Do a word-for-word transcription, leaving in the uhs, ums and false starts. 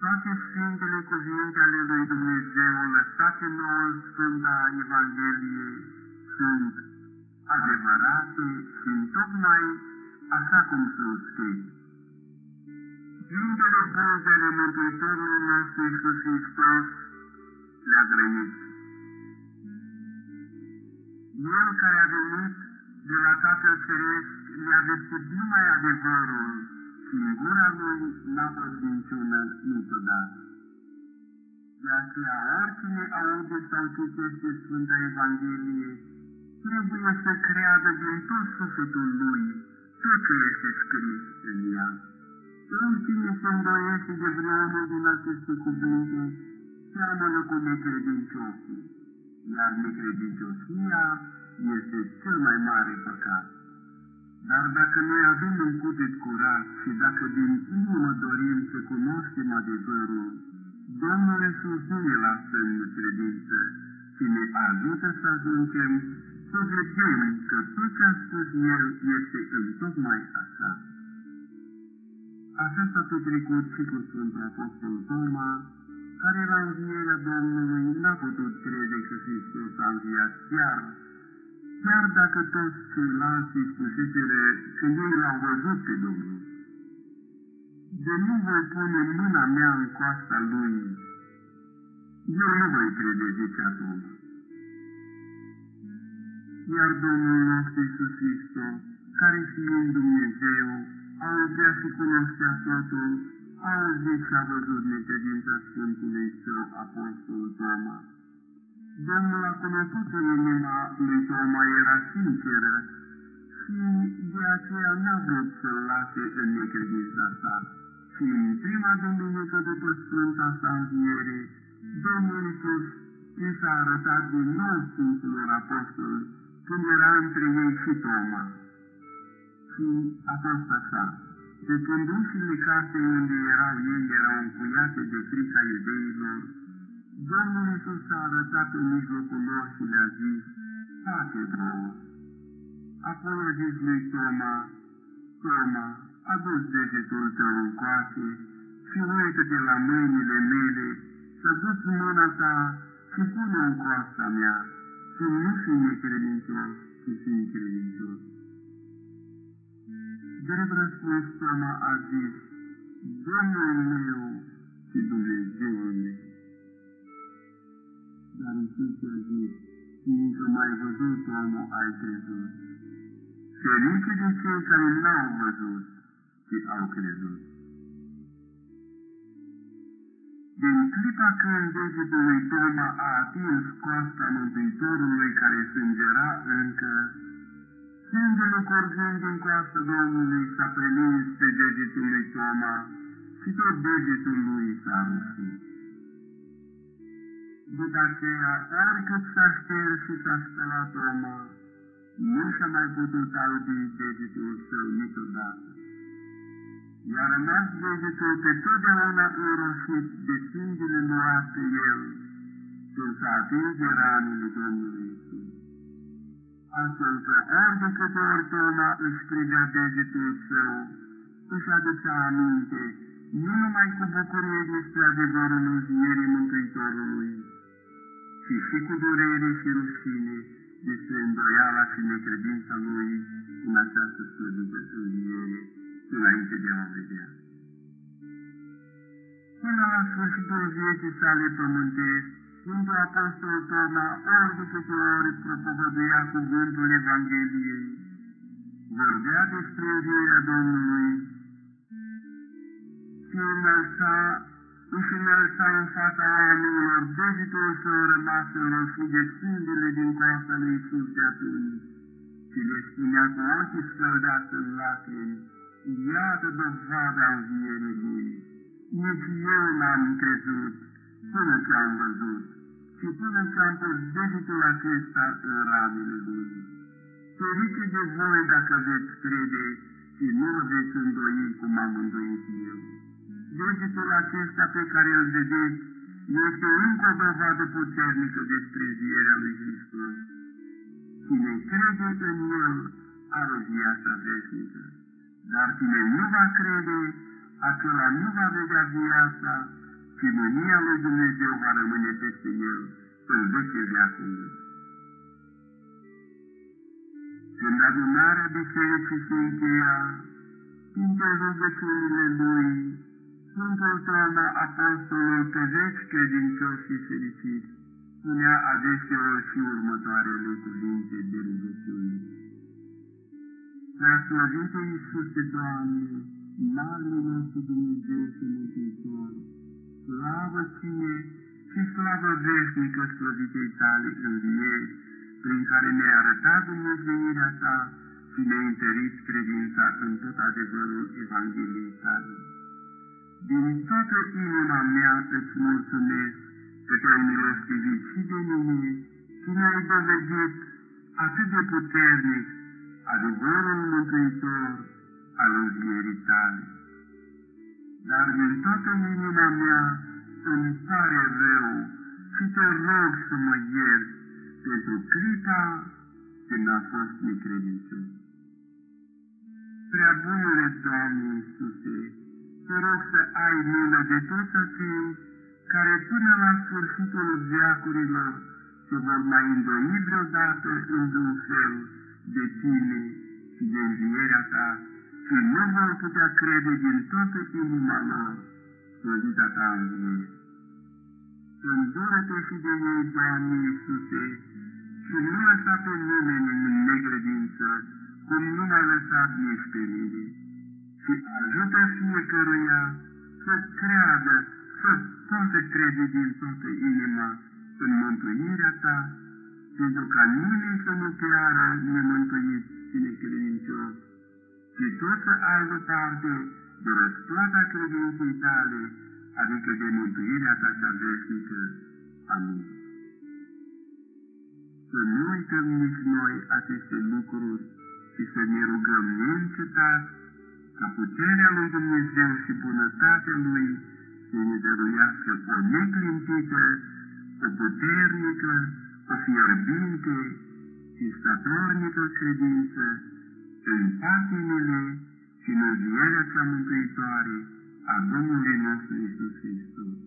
toate Sfintele cuvinte ale lui Dumnezeu lăsate nouă în Sfânta Evanghelie sunt adevărate și întocmai așa cum sunt scrise. Sfintele buze ale Mântuitorului nostru Iisus Hristos le-a grăit. El care a venit de la Tatăl Ceresc le-a vestit numai adevărul și în gura lui n-a fost minciună niciodată. De aceea, oricine aude sau citește Sfânta Evanghelie, trebuie să creadă din tot sufletul lui tot ce este scris în ea. Oricine se îndoiește de vreunul din aceste cuvinte, seamănă cu necredinciosul, iar necredinciosia este cel mai mare păcat. Dar dacă noi avem un cuget curat și dacă din inimă dorim să cunoaștem adevărul, Domnul Iisus nu ne lasă în credință, ci ne ajută să ajungem să vedem că tot ce a spus El este întocmai așa. Așa s-a petrecut și cu Sfântul Apostol Toma, care la învierea Domnului n-a putut crede că Hristos a înviat chiar, chiar dacă toți ceilalți îi spuseseră că ei l-au văzut pe Domnul. De nu voi pune mâna mea în coasta lui, eu nu voi crede, zicea Toma. Iar Domnul nostru Iisus Hristos, care fiind Dumnezeu, auzea și cunoștea totul, a auzit și a văzut necredința Sfântului Său Apostol Toma. Domnul a cunoscut că inima lui Toma era sinceră și de aceea n-a vrut să-l lase în necredința sa. Și în prima duminică după Sfânta sa înviere, Domnul Iisus i s-a arătat din nou Sfinților Apostoli, când era între ei și Toma. Și a fost așa. De când ușile casei unde erau ei erau încuiate de frica iudeilor, Domnul Iisus s-a arătat în mijlocul lor și le-a zis, pace vouă. Apoi a zis lui Toma, Toma, adu-ți degetul tău încoace și uită-te la mâinile mele, să duci mâna ta și pune în coasta mea, și nu fi necredincios, ci fi credincios. Drept răspuns, Toma a zis, Domnul meu și Dumnezeul meu. Dar Iisus a zis, fiindcă m-ai văzut, omul, ai crezut. Ferice de cei care n-au văzut, ci au crezut. Din clipa când degetul lui Toma a atins coasta Mântuitorului care sângera încă, sângele curgând din coasta Domnului s-a prelins pe degetul lui Toma și tot degetul lui s-a rușit. După aceea, oricât s-a șters și s-a spălat Toma, nu și-a mai putut albi degetul său niciodată. I-a rămas degetul pe totdeauna înroșit de sângele luat pe el, când s-a atins de ranele Domnului Iisus. Astfel că ori de câte ori Toma își privea degetul său, își aducea aminte, nu numai cu bucurie despre adevărul învierii Mântuitorului, ci și cu durere și rușine despre îndoiala și necredința lui în această slăvită înviere, înainte de a o vedea. Până la sfârșitul vieții sale pământești, Sfântul Apostol Toma ori de câte ori propovăduia cuvântul Evangheliei, vorbea despre învierea Domnului și înălța, își înălța în fața oamenilor degetul său rămas înroșit de sângele din coasta lui Iisus de atunci și le spunea cu ochii scăldați în lacrimi, iată dovada învierii lui. Nici eu n-am crezut până ce am văzut și până ce am pus degetul acesta în ranele lui. Ferice de voi dacă veți crede și nu o veți îndoi cum am îndoit eu. Degetul acesta pe care îl vedeți este încă o dovadă puternică despre învierea lui Hristos. Cine crede în El are viața veșnică, dar cine nu va crede, acela nu va vedea viața, și mânia lui Dumnezeu va rămâne peste el în vece veacului. Când adunarea bisericii se încheia, printre rugăciunile lui, Sfântul Toma, apostolul pe veci credincios și fericit, spunea adeseori și următoarele cuvinte de rugăciune. Preaslăvite Iisuse, Doamne, Marele nostru Dumnezeu și Mântuitor, slavă Ție și slavă veșnică slăvitei Tale învieri, prin care ne-ai arătat Dumnezeirea Ta și ne-ai întărit credința în tot adevărul Evangheliei Tale. Din toată inima mea îți mulțumesc că Te-ai milostivit și de mine și ne-ai dovedit atât de puternic adevărul mântuitor al învierii Tale. Dar din toată inima mea îmi pare rău și Te rog să mă ierți pentru clipa când a fost necredincios. Prea bunule Doamne Iisuse, Te rog să ai milă de toți acei care până la sfârșitul veacurilor se vor mai îndoi vreodată într-un fel de Tine și de învierea Ta și nu vor putea crede din toată inima lor slăvita Ta înviere. Îndură-Te și de ei, Doamne Iisuse, și nu lăsa pe nimeni în necredință, cum nu m-ai lăsat nici pe mine, și ajută fiecăruia să creadă, să poată crede din toată inima în mântuirea Ta, pentru ca nimeni să nu piară nemântuit și necredincios, și tot să aibă parte de răsplata credinței Tale, adică de mântuirea Ta cea veșnică. Amin. Să nu uităm nici noi aceste lucruri și să ne rugăm neîncetat ca puterea lui Dumnezeu și bunătatea Lui să ne dăruiască o neclintită, o puternică, o fierbinte și statornică credință în patimile și în învierea cea mântuitoare a Domnului nostru Iisus Hristos.